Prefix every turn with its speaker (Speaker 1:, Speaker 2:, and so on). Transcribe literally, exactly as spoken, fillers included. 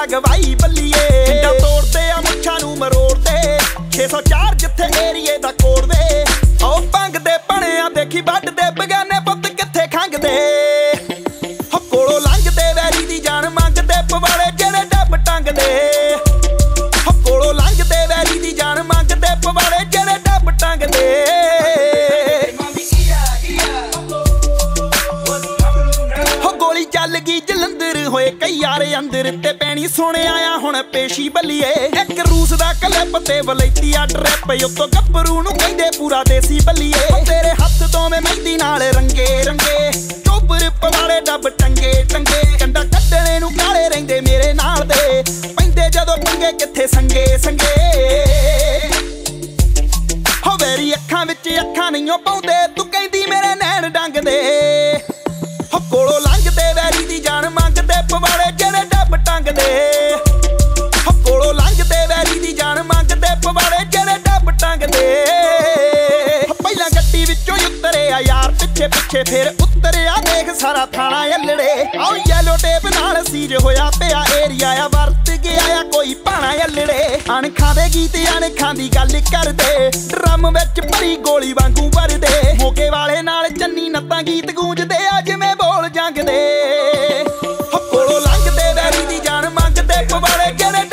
Speaker 1: गवाई बल्लीए पिंडा तोड़ते आ मुच्छां नूं मरोड़दे छे सौ चार जिथे एरिए दा कोड़दे ओ भंगदे भणिया देखी वड्डदे बगाने पुत्त किथे खंघदे हो कोलों लंघदे वैरी दी जान मंगदे पवाड़े जेड़े डब टंगदे हो कोलों लंघदे वैरी दी जान मंगदे पवाड़े जेड़े डब टंगदे चल गई जलंधर होए कई यारे अंदर ते पैनी सोने आया हुण पेशी बल्लीए एक रूस दा क्लिप ते वलैती आ ट्रैप उत्तों गब्बरू नूं कहंदे पूरा देसी बल्लीए तेरे हत्थ दोवें मेहंदी नाल रंगे रंगे चोबर पवाड़े डब टंगे टंगे कंडा कड्डणे नूं काले रहिंदे मेरे नाल दे पैंदे जदों पंगे किथे संगे संगे हो वेरी अखां विच अखां नहीं पाउंदे तू कहंदी मेरे नैन डंगदे हो कोलों लंघदे वैरी दी जान मंगदे पवाड़े जेड़े डब टंगदे हो कोलों लंघदे वैरी दी जान मंगदे पवाड़े जेड़े डब टंगदे पहला गड्डी विचों उतरे आ यार पिछे पिछे फिर उतरे आ देख सारा थाना अल्लड़े आओ येलो टेप नाल सीज होया पिया एरिया आ वरत गया आ कोई भाणा अल्लड़े अणखां दे गीत अणखां दी गल करदे ड्रम विच भरी गोली वांगू भरदे मोगे वाले नाल चन्नी नत्तां गीत गूंजदे आ जिवें बोल जंगदे हो कोलों लंघदे वैरी दी जान मंगदे पवाड़े जेड़े